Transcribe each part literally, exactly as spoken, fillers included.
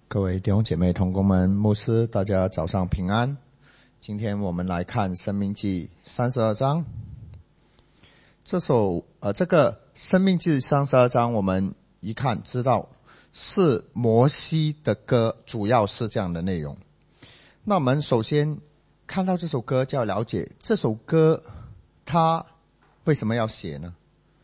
各位弟兄姐妹同工们，牧师大家早上平安。今天我们来看申命记三十二章。这首呃这个申命记三十二章我们一看知道是摩西的歌，主要是这样的内容。那我们首先看到这首歌就要了解这首歌它为什么要写呢？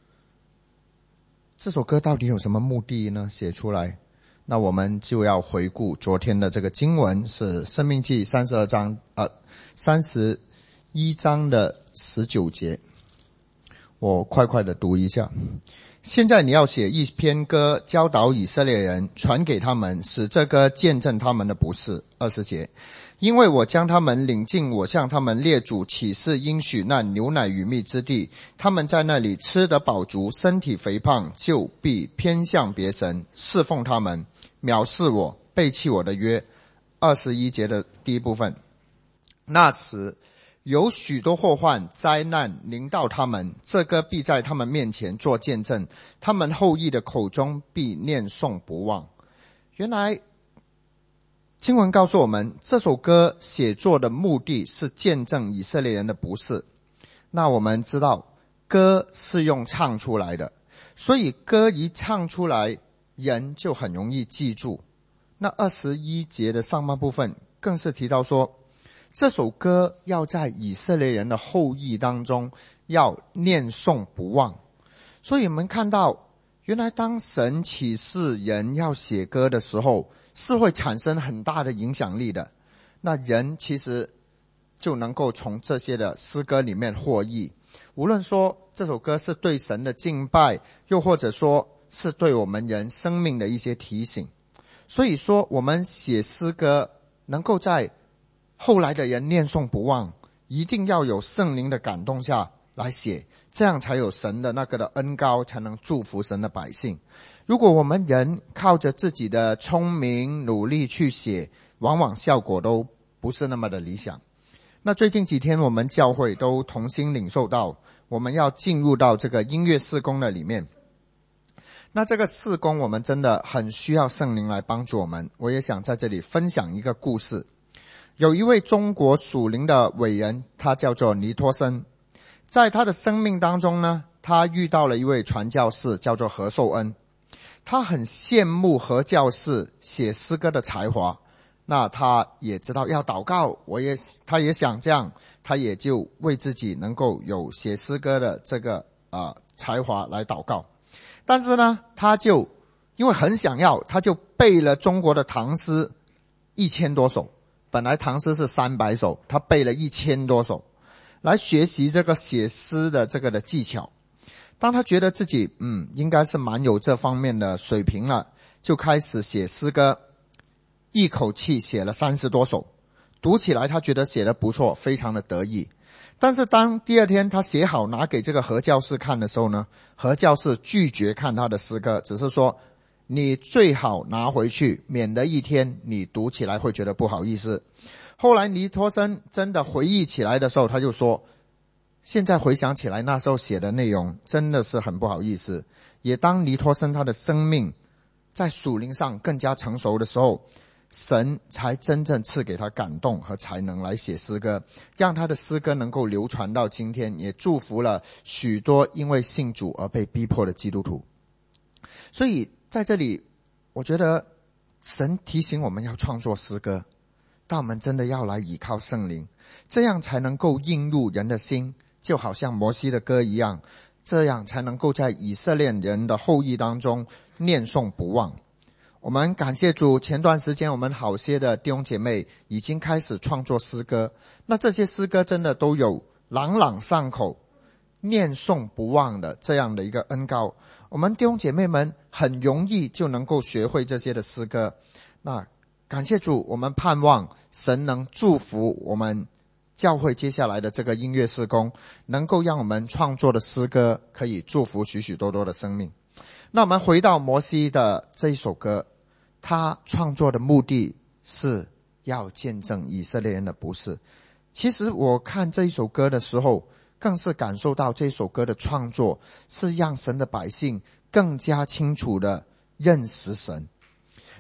这首歌到底有什么目的呢？写出来，那我们就要回顾昨天的这个经文，是申命记三十二章呃三十一章的十九节。我快快的读一下。现在你要写一篇歌，教导以色列人，传给他们，使这歌见证他们的不是。二十节，因为我将他们领进我向他们列祖起誓应许那牛奶与蜜之地，他们在那里吃得饱足，身体肥胖，就必偏向别神，侍奉他们，藐视我，背弃我的约。二十一节的第一部分，那时有许多祸患灾难临到他们，这歌必在他们面前做见证，他们后裔的口中必念诵不忘。原来经文告诉我们，这首歌写作的目的是见证以色列人的不是。那我们知道歌是用唱出来的，所以歌一唱出来，人就很容易记住。那二十一节的上半部分更是提到说，这首歌要在以色列人的后裔当中要念诵不忘。所以我们看到，原来当神启示人要写歌的时候，是会产生很大的影响力的。那人其实就能够从这些的诗歌里面获益，无论说这首歌是对神的敬拜，又或者说是对我们人生命的一些提醒。所以说我们写诗歌能够在后来的人念诵不忘，一定要有圣灵的感动下来写，这样才有神的那个的恩膏，才能祝福神的百姓。如果我们人靠着自己的聪明努力去写，往往效果都不是那么的理想。那最近几天我们教会都同心领受到，我们要进入到这个音乐事工的里面。那这个事工我们真的很需要圣灵来帮助我们。我也想在这里分享一个故事。有一位中国属灵的伟人，他叫做尼托生。在他的生命当中呢，他遇到了一位传教士，叫做何寿恩。他很羡慕何教士写诗歌的才华，那他也知道要祷告，我也他也想这样，他也就为自己能够有写诗歌的这个啊、呃、才华来祷告。但是呢，他就因为很想要，他就背了中国的唐诗一千多首。本来唐诗是三百首，他背了一千多首，来学习这个写诗的这个的技巧。当他觉得自己嗯应该是蛮有这方面的水平了，就开始写诗歌，一口气写了三十多首。读起来他觉得写得不错，非常的得意。但是当第二天他写好拿给这个何教士看的时候呢，何教士拒绝看他的诗歌，只是说你最好拿回去，免得一天你读起来会觉得不好意思。后来尼托生真的回忆起来的时候，他就说，现在回想起来那时候写的内容真的是很不好意思。也当尼托生他的生命在属灵上更加成熟的时候，神才真正赐给他感动和才能来写诗歌，让他的诗歌能够流传到今天，也祝福了许多因为信主而被逼迫的基督徒。所以在这里我觉得神提醒我们要创作诗歌，但我们真的要来倚靠圣灵，这样才能够映入人的心，就好像摩西的歌一样，这样才能够在以色列人的后裔当中念诵不忘。我们感谢主，前段时间我们好些的弟兄姐妹已经开始创作诗歌，那这些诗歌真的都有朗朗上口，念诵不忘的这样的一个恩膏。我们弟兄姐妹们很容易就能够学会这些的诗歌。那感谢主，我们盼望神能祝福我们教会接下来的这个音乐事工，能够让我们创作的诗歌可以祝福许许多多的生命。那我们回到摩西的这一首歌，他创作的目的是要见证以色列人的不是。其实我看这一首歌的时候，更是感受到这首歌的创作是让神的百姓更加清楚的认识神。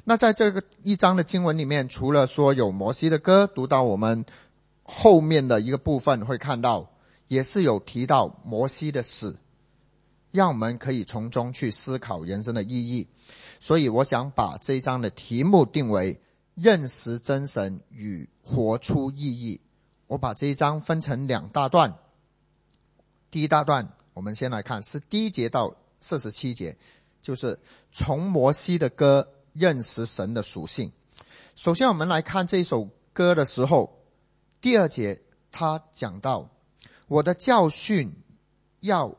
那在这个一章的经文里面，除了说有摩西的歌，读到我们后面的一个部分会看到，也是有提到摩西的死，让我们可以从中去思考人生的意义。所以我想把这一章的题目定为认识真神与活出意义。我把这一章分成两大段，第一大段我们先来看是第一节到四十七节，就是从摩西的歌认识神的属性。首先我们来看这首歌的时候，第二节他讲到，我的教训要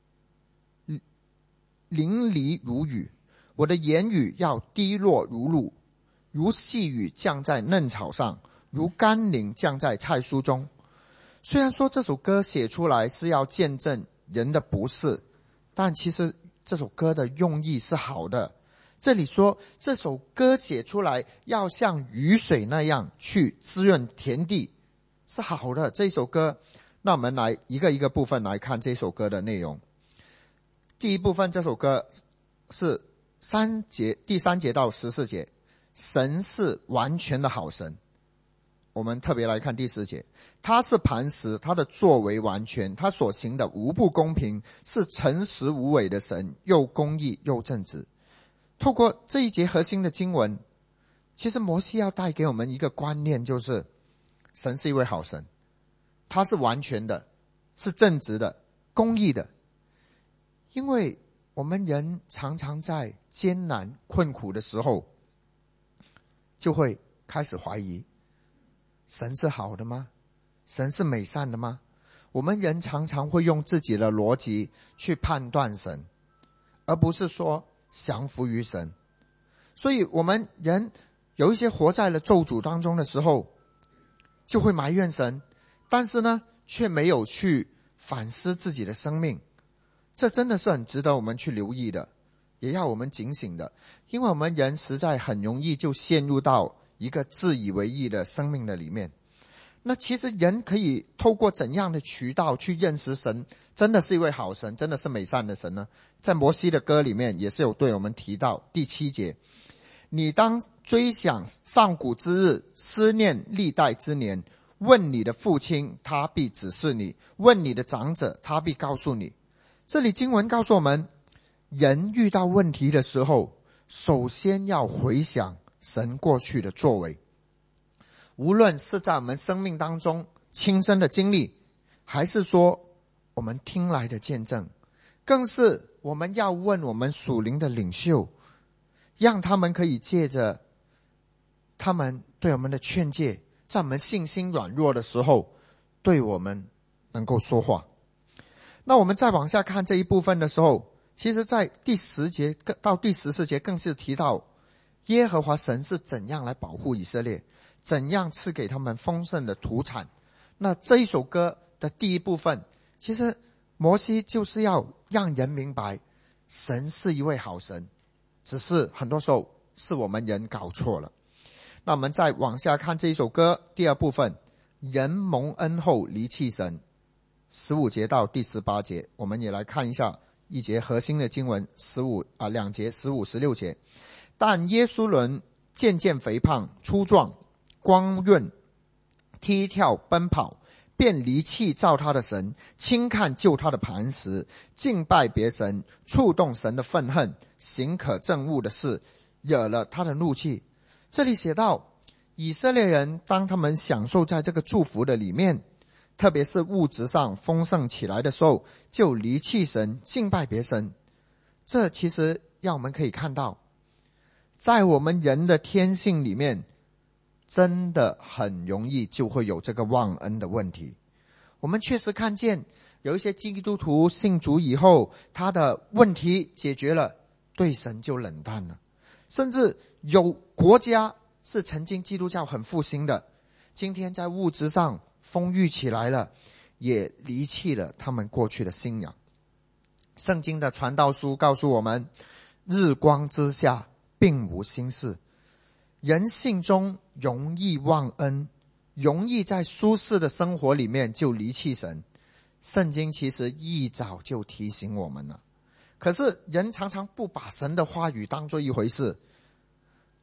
淋漓如雨，我的言语要滴落如露，如细雨降在嫩草上，如甘霖降在菜蔬中。虽然说这首歌写出来是要见证人的不是，但其实这首歌的用意是好的。这里说这首歌写出来要像雨水那样去滋润田地，是好的。这首歌，那我们来一个一个部分来看这首歌的内容。第一部分，这首歌是三节，第三节到十四节，神是完全的好神。我们特别来看第十节，他是磐石，他的作为完全，他所行的无不公平，是诚实无伪的神，又公义又正直。透过这一节核心的经文，其实摩西要带给我们一个观念，就是神是一位好神，他是完全的，是正直的，公义的。因为我们人常常在艰难困苦的时候，就会开始怀疑，神是好的吗？神是美善的吗？我们人常常会用自己的逻辑去判断神，而不是说降服于神。所以我们人有一些活在了咒诅当中的时候，就会埋怨神，但是呢，却没有去反思自己的生命。这真的是很值得我们去留意的，也要我们警醒的。因为我们人实在很容易就陷入到一个自以为意的生命的里面。那其实人可以透过怎样的渠道去认识神真的是一位好神，真的是美善的神呢？在摩西的歌里面也是有对我们提到，第七节，你当追想上古之日，思念历代之年，问你的父亲，他必指示你，问你的长者，他必告诉你。这里经文告诉我们，人遇到问题的时候，首先要回想神过去的作为。无论是在我们生命当中亲身的经历，还是说我们听来的见证，更是我们要问我们属灵的领袖，让他们可以借着他们对我们的劝诫，在我们信心软弱的时候，对我们能够说话。那我们再往下看这一部分的时候，其实在第十节到第十四节更是提到耶和华神是怎样来保护以色列，怎样赐给他们丰盛的土产。那这一首歌的第一部分，其实摩西就是要让人明白神是一位好神，只是很多时候是我们人搞错了。那我们再往下看这一首歌第二部分，人蒙恩后离弃神，十五节到第十八节，我们也来看一下一节核心的经文，十五啊两节十五十六节。但耶稣伦渐渐肥胖粗壮，光润踢跳奔跑，便离弃造他的神，轻看救他的磐石，敬拜别神，触动神的愤恨，行可憎恶的事，惹了他的怒气。这里写到以色列人当他们享受在这个祝福的里面，特别是物质上丰盛起来的时候，就离弃神，敬拜别神。这其实让我们可以看到，在我们人的天性里面，真的很容易就会有这个忘恩的问题。我们确实看见有一些基督徒信主以后，他的问题解决了，对神就冷淡了。甚至有国家是曾经基督教很复兴的，今天在物质上丰裕起来了，也离弃了他们过去的信仰。圣经的传道书告诉我们，日光之下并无新事。人性中容易忘恩，容易在舒适的生活里面就离弃神。圣经其实一早就提醒我们了，可是人常常不把神的话语当作一回事，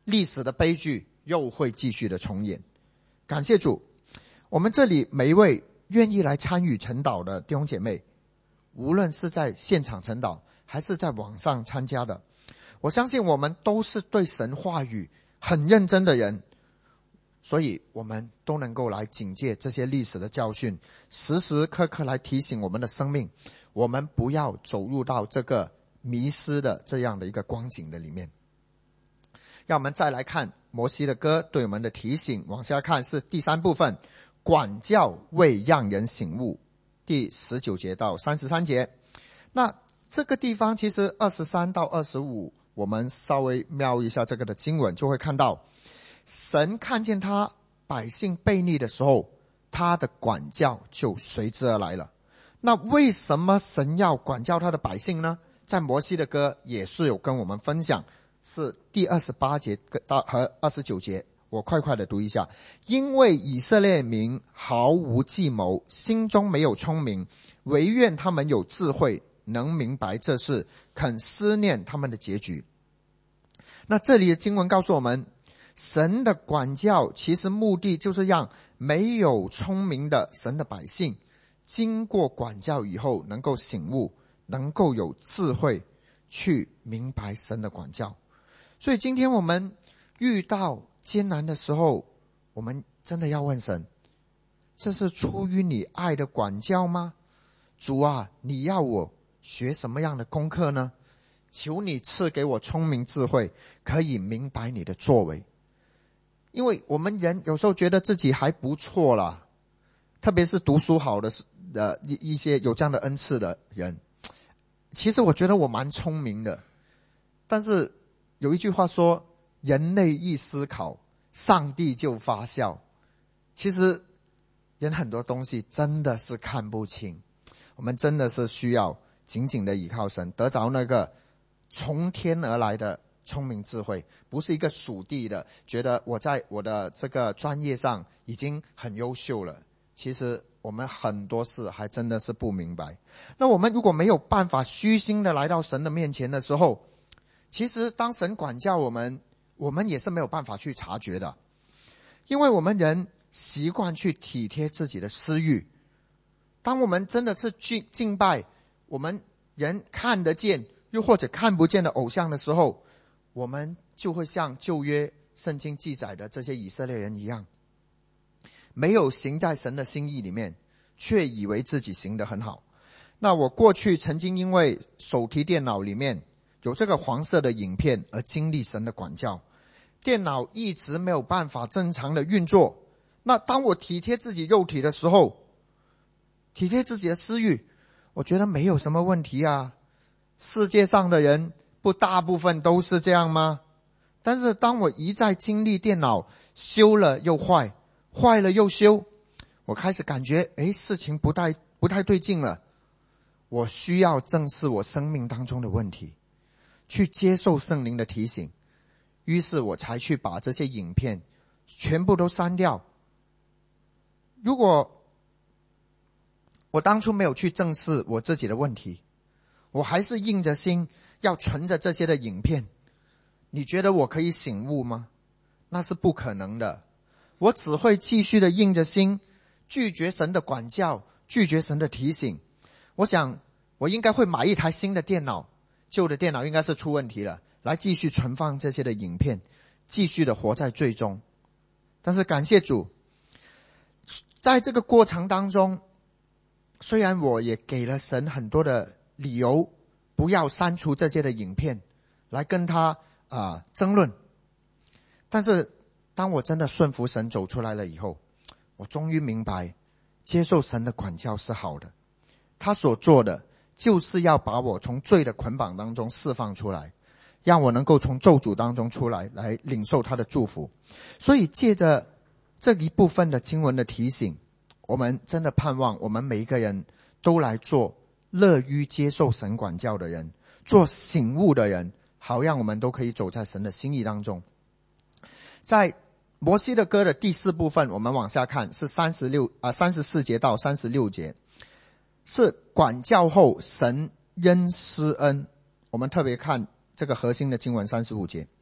历史的悲剧又会继续的重演。感谢主，我们这里每一位愿意来参与晨祷的弟兄姐妹，无论是在现场晨祷还是在网上参加的，我相信我们都是对神话语很认真的人，所以我们都能够来警戒这些历史的教训，时时刻刻来提醒我们的生命，我们不要走入到这个迷失的这样的一个光景的里面。让我们再来看摩西的歌对我们的提醒，往下看是第三部分，管教为让人醒悟，第十九节到三十三节。那这个地方其实二十三到二十五，我们稍微瞄一下这个的经文，就会看到神看见他百姓悖逆的时候，他的管教就随之而来了。那为什么神要管教他的百姓呢？在摩西的歌也是有跟我们分享，是第二十八节到和二十九节，我快快的读一下。因为以色列民毫无计谋，心中没有聪明，唯愿他们有智慧，能明白这事，肯思念他们的结局。那这里的经文告诉我们，神的管教其实目的就是让没有聪明的神的百姓经过管教以后能够醒悟，能够有智慧去明白神的管教。所以今天我们遇到艰难的时候，我们真的要问神，这是出于你爱的管教吗？主啊，你要我学什么样的功课呢？求你赐给我聪明智慧，可以明白你的作为。因为我们人有时候觉得自己还不错啦，特别是读书好的呃一些有这样的恩赐的人，其实我觉得我蛮聪明的。但是有一句话说，人类一思考，上帝就发笑。其实人很多东西真的是看不清，我们真的是需要紧紧的倚靠神，得着那个从天而来的聪明智慧，不是一个属地的，觉得我在我的这个专业上已经很优秀了。其实我们很多事还真的是不明白。那我们如果没有办法虚心的来到神的面前的时候，其实当神管教我们，我们也是没有办法去察觉的。因为我们人习惯去体贴自己的私欲，当我们真的是去敬拜我们人看得见又或者看不见的偶像的时候，我们就会像旧约圣经记载的这些以色列人一样，没有行在神的心意里面，却以为自己行得很好。那我过去曾经因为手提电脑里面有这个黄色的影片而经历神的管教，电脑一直没有办法正常的运作。那当我体贴自己肉体的时候，体贴自己的私欲，我觉得没有什么问题啊，世界上的人不大部分都是这样吗？但是当我一再经历电脑修了又坏，坏了又修，我开始感觉诶事情不太不太对劲了。我需要正视我生命当中的问题，去接受圣灵的提醒。于是我才去把这些影片全部都删掉。如果我当初没有去正视我自己的问题，我还是硬着心要存着这些的影片，你觉得我可以醒悟吗？那是不可能的。我只会继续的硬着心拒绝神的管教，拒绝神的提醒。我想我应该会买一台新的电脑，旧的电脑应该是出问题了，来继续存放这些的影片，继续的活在罪中。但是感谢主，在这个过程当中，虽然我也给了神很多的理由不要删除这些的影片来跟他啊、呃、争论，但是当我真的顺服神走出来了以后，我终于明白接受神的管教是好的。他所做的就是要把我从罪的捆绑当中释放出来，让我能够从咒诅当中出来，来领受他的祝福。所以借着这一部分的经文的提醒，我们真的盼望我们每一个人都来做乐于接受神管教的人，做醒悟的人，好让我们都可以走在神的心意当中。在摩西的歌的第四部分，我们往下看是三十六啊三十四节到三十六节，是管教后神仍施恩。我们特别看这个核心的经文三十五节，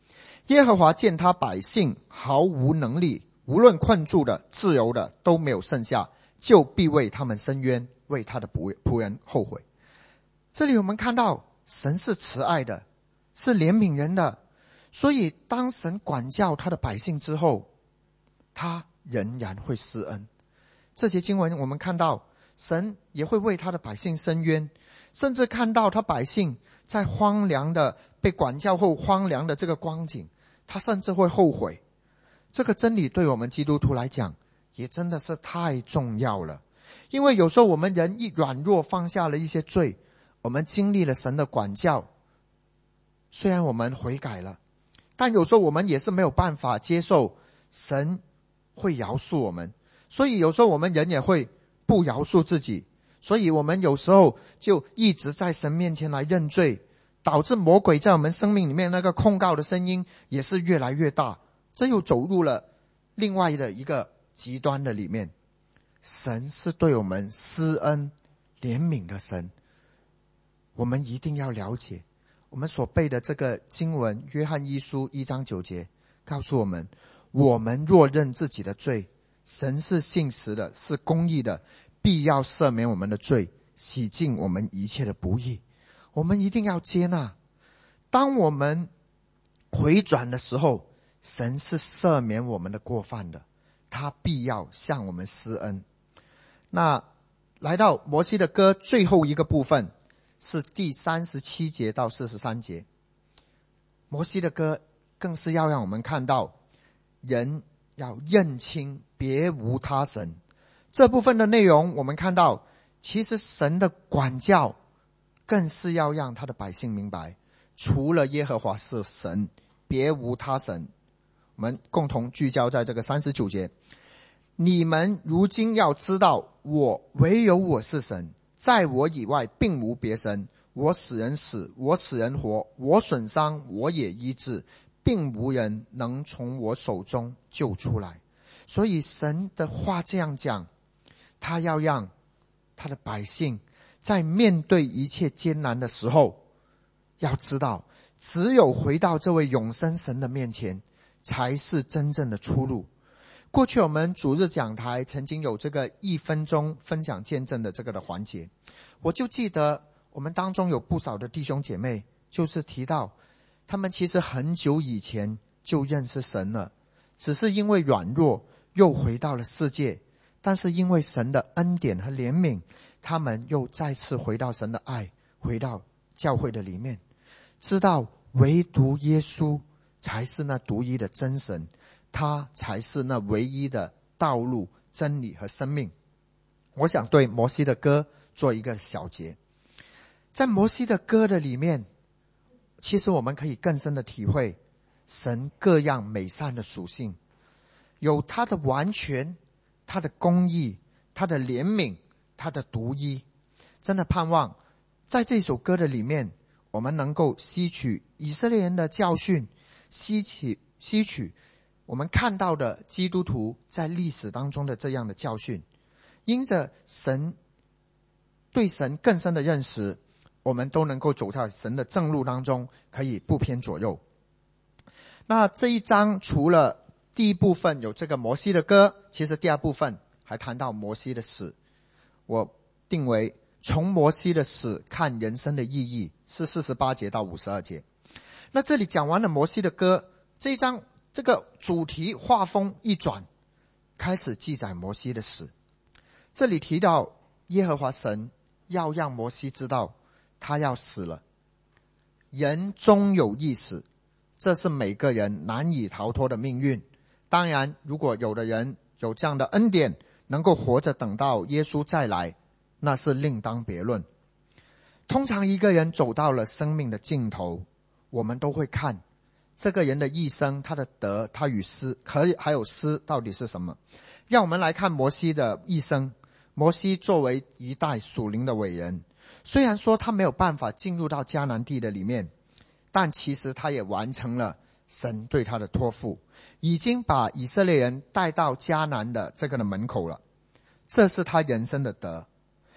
耶和华见他百姓毫无能力，无论困住的、自由的都没有剩下，就必为他们伸冤，为他的仆人后悔。这里我们看到神是慈爱的，是怜悯人的，所以当神管教他的百姓之后，他仍然会施恩。这节经文我们看到神也会为他的百姓伸冤，甚至看到他百姓在荒凉的被管教后荒凉的这个光景，他甚至会后悔。这个真理对我们基督徒来讲也真的是太重要了。因为有时候我们人一软弱，放下了一些罪，我们经历了神的管教，虽然我们悔改了，但有时候我们也是没有办法接受神会饶恕我们，所以有时候我们人也会不饶恕自己，所以我们有时候就一直在神面前来认罪，导致魔鬼在我们生命里面那个控告的声音也是越来越大，这又走入了另外的一个极端的里面。神是对我们施恩怜悯的神，我们一定要了解。我们所背的这个经文约翰一书一章九节告诉我们，我们若认自己的罪，神是信实的，是公义的，必要赦免我们的罪，洗净我们一切的不义。我们一定要接纳，当我们回转的时候，神是赦免我们的过犯的，他必要向我们施恩。那来到摩西的歌最后一个部分，是第三十七节到四十三节。摩西的歌更是要让我们看到人要认清别无他神。这部分的内容我们看到，其实神的管教更是要让他的百姓明白，除了耶和华是神，别无他神。我们共同聚焦在这个三十九节，你们如今要知道，我唯有我是神，在我以外并无别神。我使人死，我使人活，我损伤，我也医治，并无人能从我手中救出来。所以神的话这样讲，他要让他的百姓在面对一切艰难的时候，要知道只有回到这位永生神的面前，才是真正的出路。过去我们主日讲台曾经有这个一分钟分享见证的这个的环节，我就记得我们当中有不少的弟兄姐妹就是提到，他们其实很久以前就认识神了，只是因为软弱又回到了世界，但是因为神的恩典和怜悯，他们又再次回到神的爱，回到教会的里面，知道唯独耶稣才是那独一的真神，他才是那唯一的道路、真理和生命。我想对摩西的歌做一个小结。在摩西的歌的里面，其实我们可以更深的体会神各样美善的属性，有他的完全，他的公义，他的怜悯，他的独一。真的盼望在这首歌的里面，我们能够吸取以色列人的教训，吸取吸取我们看到的基督徒在历史当中的这样的教训，因着神对神更深的认识，我们都能够走到神的正路当中，可以不偏左右。那这一章除了第一部分有这个摩西的歌，其实第二部分还谈到摩西的死。我定为从摩西的死看人生的意义，是四十八节到五十二节。那这里讲完了摩西的歌，这一章这个主题画风一转，开始记载摩西的死。这里提到耶和华神要让摩西知道他要死了，人终有一死，这是每个人难以逃脱的命运。当然如果有的人有这样的恩典，能够活着等到耶稣再来，那是另当别论。通常一个人走到了生命的尽头，我们都会看这个人的一生，他的得，他与失，还有失到底是什么。让我们来看摩西的一生。摩西作为一代属灵的伟人，虽然说他没有办法进入到迦南地的里面，但其实他也完成了神对他的托付，已经把以色列人带到迦南的这个的门口了，这是他人生的得。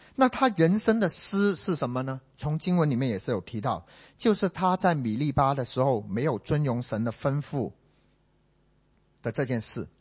那他人生的诗是什么呢？从经文里面也是有提到，就是他在米利巴的时候没有遵从神的吩咐的这件事。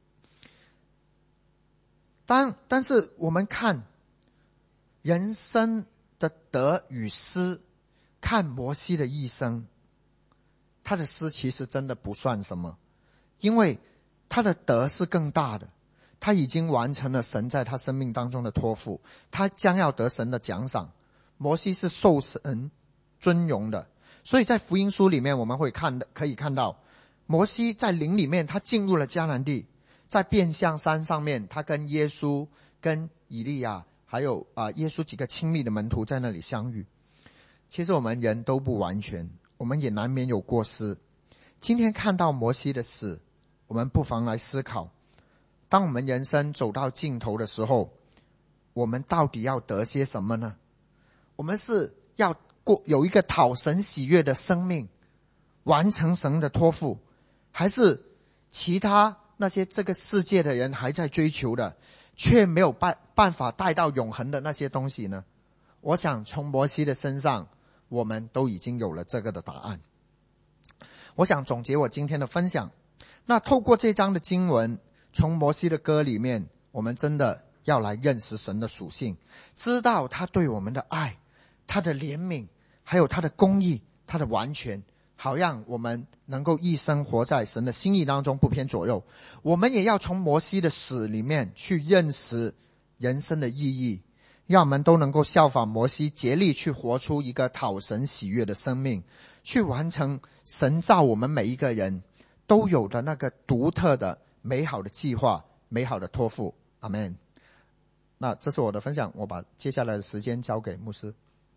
但但是我们看人生的得与失，看摩西的一生，他的失其实真的不算什么，因为他的得是更大的，他已经完成了神在他生命当中的托付，他将要得神的奖赏。摩西是受神尊荣的，所以在福音书里面我们会看可以看到，摩西在灵里面他进入了迦南地，在变相山上面他跟耶稣跟以利亚还有啊、呃、耶稣几个亲密的门徒在那里相遇。其实我们人都不完全，我们也难免有过失。今天看到摩西的死，我们不妨来思考，当我们人生走到尽头的时候，我们到底要得些什么呢？我们是要过有一个讨神喜悦的生命，完成神的托付，还是其他那些这个世界的人还在追求的，却没有办办法带到永恒的那些东西呢？我想从摩西的身上，我们都已经有了这个的答案。我想总结我今天的分享，那透过这章的经文，从摩西的歌里面，我们真的要来认识神的属性，知道他对我们的爱，他的怜悯，还有他的公义，他的完全，好让我们能够一生活在神的心意当中，不偏左右。我们也要从摩西的死里面去认识人生的意义，让我们都能够效仿摩西，竭力去活出一个讨神喜悦的生命，去完成神造我们每一个人都有的那个独特的美好的计划，美好的托付。阿们。那这是我的分享，我把接下来的时间交给牧师。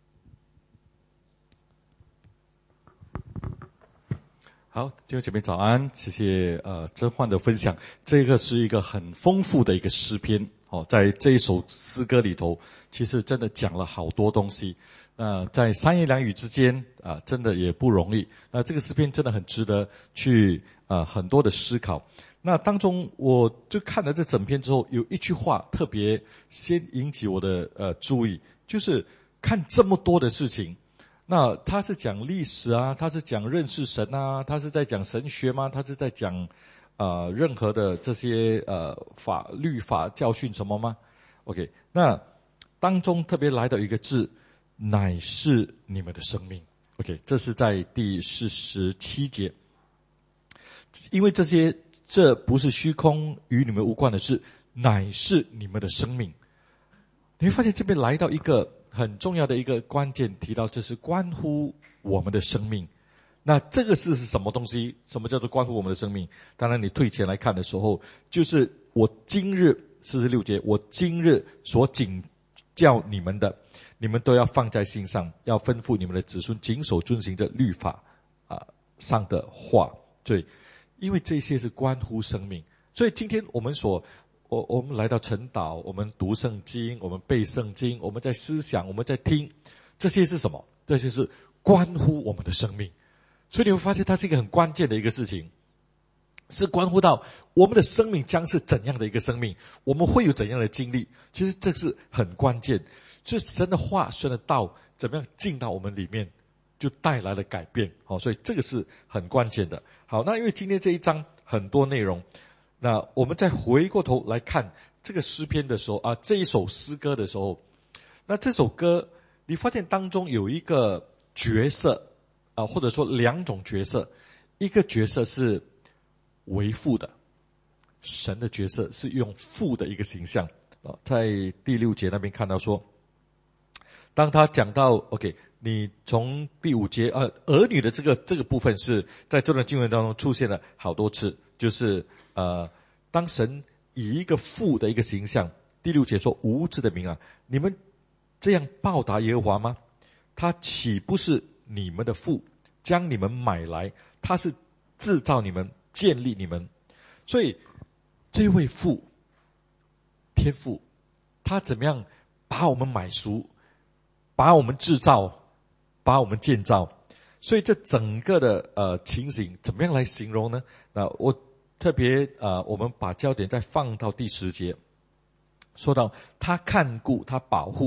好，弟兄姐妹早安，谢谢呃曾焕的分享。这个是一个很丰富的一个诗篇哦，在这一首诗歌里头，其实真的讲了好多东西。呃，在三言两语之间啊、呃，真的也不容易。那、呃、这个诗篇真的很值得去呃很多的思考。那当中我就看了这整篇之后，有一句话特别先引起我的呃注意，就是看这么多的事情。那他是讲历史啊，他是讲认识神啊，他是在讲神学吗？他是在讲呃任何的这些呃法律法教训什么吗 ？OK， 那当中特别来到一个字，乃是你们的生命。OK， 这是在第四十七节，因为这些这不是虚空，与你们无关的事，乃是你们的生命。你会发现这边来到一个很重要的一个关键，提到这是关乎我们的生命。那这个事是什么东西？什么叫做关乎我们的生命？当然你退前来看的时候，就是我今日四十六节，我今日所警教你们的，你们都要放在心上，要吩咐你们的子孙谨守遵行的律法啊、呃、上的话。对，因为这些是关乎生命，所以今天我们所我我们来到晨祷，我们读圣经，我们背圣经，我们在思想，我们在听，这些是什么？这些是关乎我们的生命。所以你会发现它是一个很关键的一个事情，是关乎到我们的生命将是怎样的一个生命，我们会有怎样的经历。其实这是很关键，就是神的话，神的道怎么样进到我们里面，就带来了改变。好，所以这个是很关键的。好，那因为今天这一章很多内容，那我们再回过头来看这个诗篇的时候啊，这一首诗歌的时候，那这首歌你发现当中有一个角色啊，或者说两种角色，一个角色是为父的，神的角色是用父的一个形象啊，在第六节那边看到说，当他讲到 OK， 你从第五节呃儿女的这个这个部分是在这段经文当中出现了好多次，就是呃当神以一个父的一个形象，第六节说无知的民啊，你们这样报答耶和华吗？他岂不是你们的父，将你们买来，他是制造你们，建立你们。所以这位父天父，他怎么样把我们买赎，把我们制造，把我们建造。所以这整个的呃情形怎么样来形容呢？那我特别呃我们把焦点再放到第十节，说到他看顾，他保护，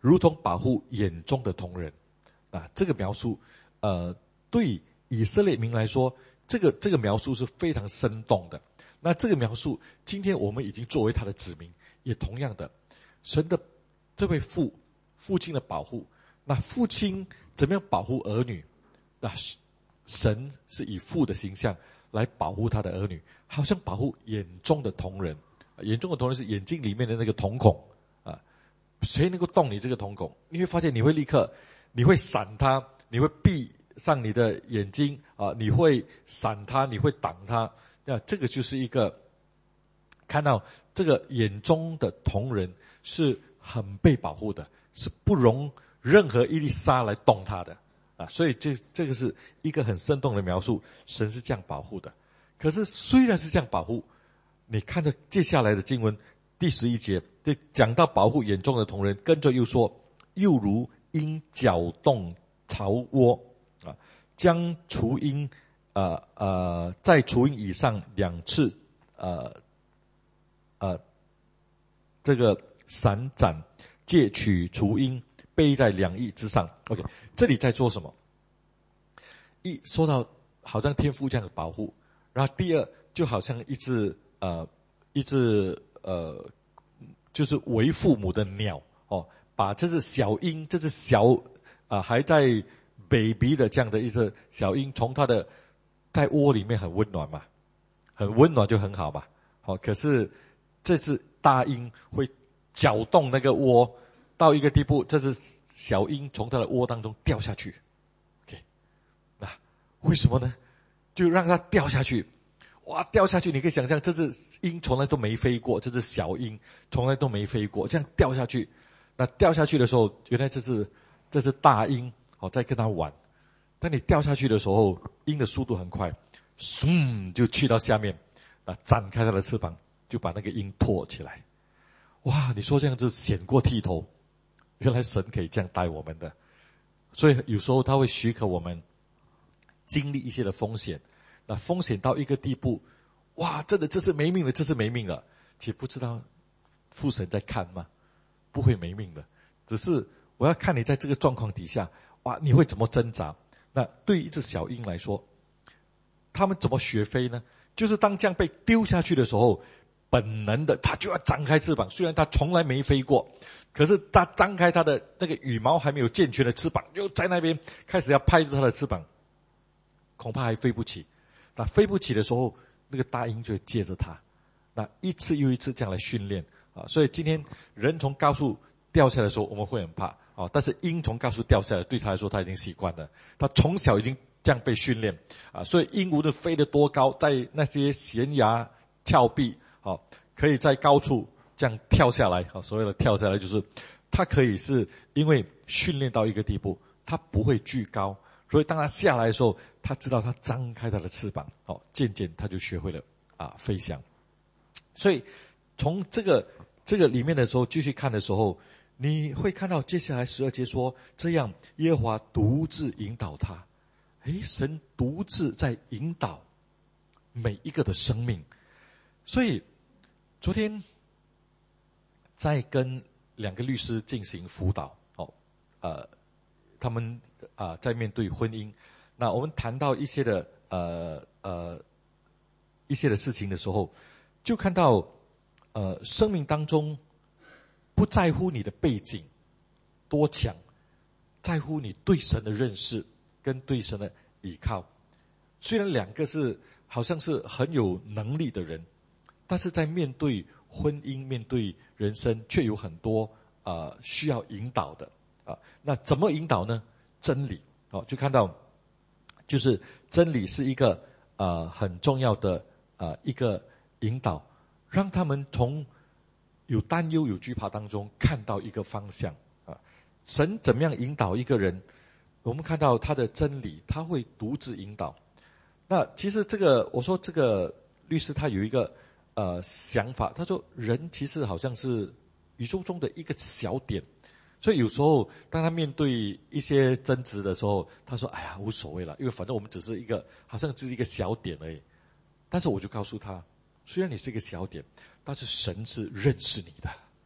如同保护眼中的瞳人。啊，这个描述，呃，对以色列民来说，这个这个描述是非常生动的。那这个描述，今天我们已经作为他的子民，也同样的，神的这位父父亲的保护，那父亲怎么样保护儿女？那神是以父的形象来保护他的儿女，好像保护眼中的瞳人。眼中的瞳人是眼睛里面的那个瞳孔啊，谁能够动你这个瞳孔，你会发现你会立刻，你会闪他，你会闭上你的眼睛啊，你会闪他，你会挡他。那这个就是一个看到这个眼中的瞳人是很被保护的，是不容任何一粒沙来动他的啊，所以这这个是一个很生动的描述，神是这样保护的。可是虽然是这样保护，你看着接下来的经文第十一节，就讲到保护眼中的瞳人，跟着又说，又如鹰搅动巢窝啊，将雏鹰呃呃在雏鹰以上两次呃呃这个闪展，借取雏鹰背在两翼之上。 OK， 这里在做什么？一说到好像天父这样的保护，然后第二就好像一只呃一只呃就是为父母的鸟哦，把这只小鹰，这只小啊、呃、还在 baby 的这样的一只小鹰，从它的在窝里面很温暖嘛，很温暖就很好嘛。好、哦，可是这只大鹰会搅动那个窝到一个地步，这只小鹰从它的窝当中掉下去。OK， 那为什么呢？就让它掉下去。哇，掉下去！你可以想象，这只鹰从来都没飞过，这只小鹰从来都没飞过，这样掉下去。那掉下去的时候，原来这是这是大鹰哦，在跟它玩。当你掉下去的时候，鹰的速度很快，嗖就去到下面，啊，展开它的翅膀，就把那个鹰托起来。哇，你说这样子险过剃头，原来神可以这样带我们的。所以有时候他会许可我们经历一些的风险。那风险到一个地步，哇，真的这是没命了，这是没命了。其实不知道父神在看吗？不会没命的，只是我要看你在这个状况底下，哇，你会怎么挣扎？那对于一只小鹰来说，他们怎么学飞呢？就是当这样被丢下去的时候，本能的它就要张开翅膀。虽然它从来没飞过，可是它张开它的那个羽毛还没有健全的翅膀，又在那边开始要拍住它的翅膀，恐怕还飞不起。那飞不起的时候，那个大鹰就会接着它，那一次又一次这样来训练啊。所以今天人从高处掉下来的时候，我们会很怕啊。但是鹰从高处掉下来，对他来说他已经习惯了，他从小已经这样被训练啊。所以鹰无论飞得多高，在那些悬崖峭壁啊，可以在高处这样跳下来啊。所谓的跳下来，就是它可以是因为训练到一个地步，它不会惧高。所以当他下来的时候，他知道他张开他的翅膀，哦，渐渐他就学会了啊飞翔。所以从这个这个里面的时候继续看的时候，你会看到接下来十二节说，这样耶和华独自引导他。诶，神独自在引导每一个的生命。所以昨天在跟两个律师进行辅导，哦，呃，他们啊、呃、在面对婚姻，那我们谈到一些的呃呃一些的事情的时候，就看到呃生命当中不在乎你的背景多强，在乎你对神的认识跟对神的倚靠。虽然两个是好像是很有能力的人，但是在面对婚姻、面对人生，却有很多呃需要引导的啊。那怎么引导呢？真理哦，就看到就是真理是一个呃很重要的呃一个引导，让他们从有担忧、有惧怕当中看到一个方向啊。神怎么样引导一个人？我们看到他的真理，他会独自引导。那其实这个，我说这个律师他有一个呃想法，他说人其实好像是宇宙中的一个小点，所以有时候当他面对一些争执的时候，他说：“哎呀，无所谓了，因为反正我们只是一个，好像只是一个小点而已。”但是我就告诉他，虽然你是一个小点，但是神是认识你的，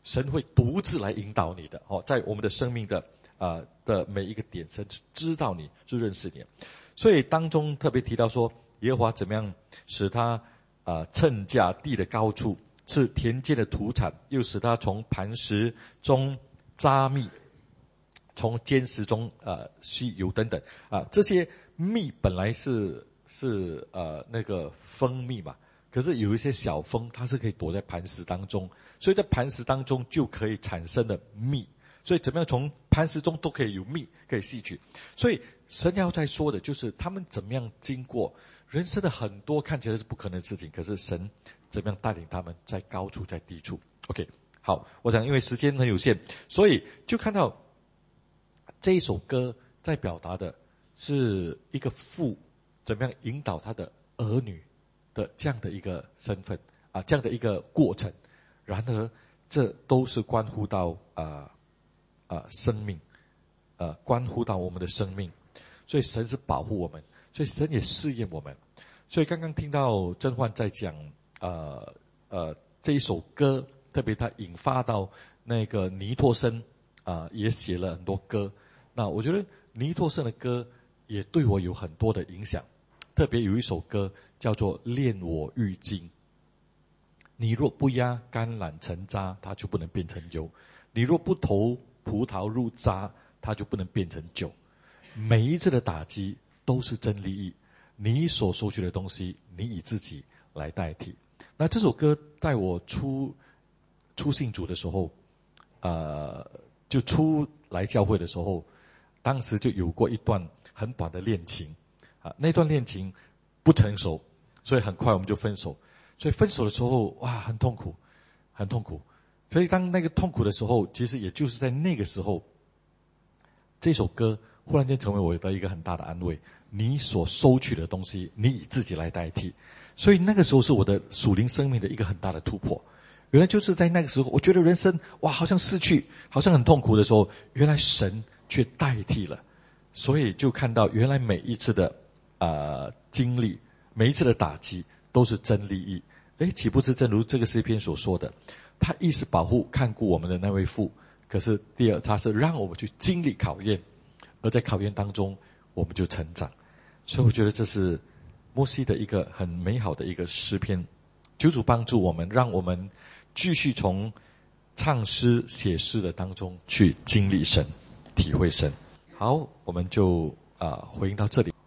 神会独自来引导你的哦，在我们的生命的啊、呃、的每一个点，神知道你，就认识你。所以当中特别提到说，耶和华怎么样使他啊、呃、乘驾地的高处，是田间的土产，又使他从磐石中扎蜜，从坚石中呃吸油等等啊、呃，这些蜜本来是是呃那个蜂蜜嘛，可是有一些小蜂它是可以躲在磐石当中，所以在磐石当中就可以产生的蜜，所以怎么样从磐石中都可以有蜜可以吸取。所以神要在说的就是他们怎么样经过人生的很多看起来是不可能的事情，可是神怎么样带领他们在高处在低处。 OK， 好，我想因为时间很有限，所以就看到这一首歌在表达的是一个父怎么样引导他的儿女的这样的一个身份啊，这样的一个过程。然而这都是关乎到啊啊、呃呃、生命，呃关乎到我们的生命。所以神是保护我们，所以神也试验我们。所以刚刚听到甄嬛在讲呃呃这一首歌，特别他引发到那个尼托生啊、呃、也写了很多歌。那我觉得尼托生的歌也对我有很多的影响，特别有一首歌叫做《炼我玉金》。你若不压橄榄成渣，它就不能变成油；你若不投葡萄入渣，它就不能变成酒。每一次的打击都是真利益，你所收取的东西，你以自己来代替。那这首歌在我初初信主的时候，呃，就初来教会的时候，当时就有过一段很短的恋情啊，那段恋情不成熟，所以很快我们就分手。所以分手的时候，哇，很痛苦，很痛苦。所以当那个痛苦的时候，其实也就是在那个时候，这首歌忽然间成为我的一个很大的安慰。你所收取的东西，你以自己来代替。所以那个时候是我的属灵生命的一个很大的突破。原来就是在那个时候，我觉得人生哇，好像失去，好像很痛苦的时候，原来神却代替了。所以就看到原来每一次的呃经历，每一次的打击都是真利益。诶，岂不是正如这个诗篇所说的，他一是保护看顾我们的那位父，可是第二他是让我们去经历考验，而在考验当中我们就成长。所以我觉得这是摩西的一个很美好的一个诗篇。求主帮助我们，让我们继续从唱诗写诗的当中去经历神，体会神。好，我们就啊、呃、回应到这里。